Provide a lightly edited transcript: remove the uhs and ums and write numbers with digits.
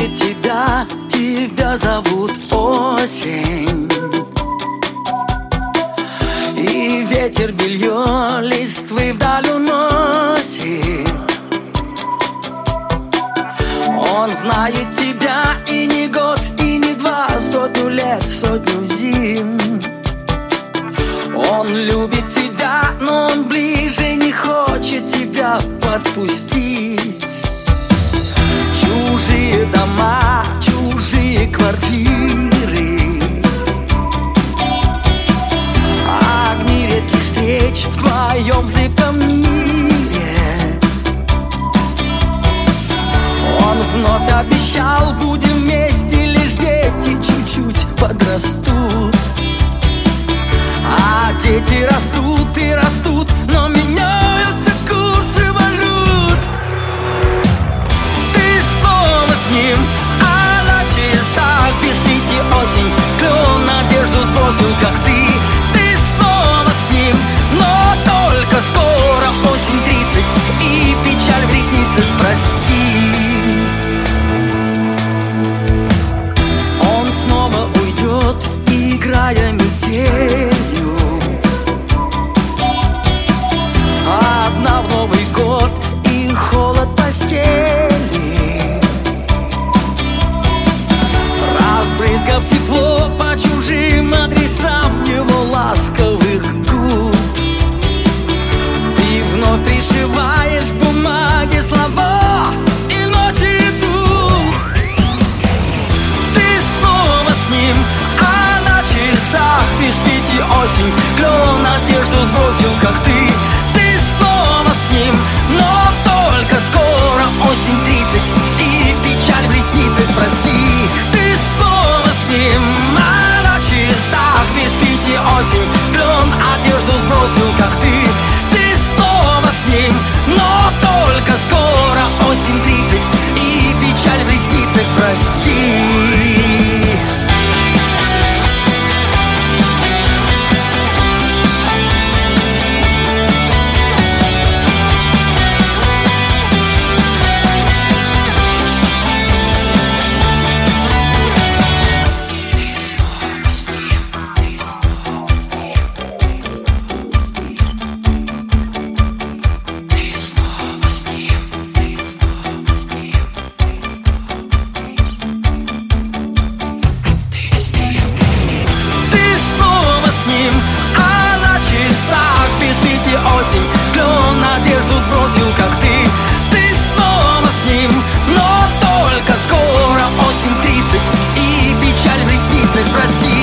любит тебя, тебя зовут осень. И ветер белье листвы вдаль уносит. Он знает тебя и не год, и не два, сотню лет, сотню зим. Он любит тебя, но он ближе не хочет тебя подпустить. Чужие дома, чужие квартиры, огни редких встреч в твоем зыбком мире. Он вновь обещал, будем вместе, лишь дети чуть-чуть подрастут. А дети растут и растут, но меняются курсы валют. Ты снова с ним, а на часах без 5 осень. Клен надежду сбросил, как ты. Ты снова с ним, но только скоро осень 30 и печаль в ресницах, прости. Он снова уйдет, играя метелью. Одна в Новый год и холод постели, разбрызгав тепло по чужим адресам его ласковых губ. Ты вновь пришиваешь к бумаге слова, и ночи идут. Ты снова с ним, а на часах без 5 осень. Клен надежду сбросил, как ты. Ты снова с ним, но только скоро осень 30 и печаль в ресницах, прости. Ты снова с ним, а на часах без 5 осень. Клен одежду сбросил, как ты. Ты снова с ним, но только скоро осень 30 и печаль в ресницах, прости. Клен надежду сбросил, как ты. Ты снова с ним, но только скоро осень 30 и печаль в ресницах, прости.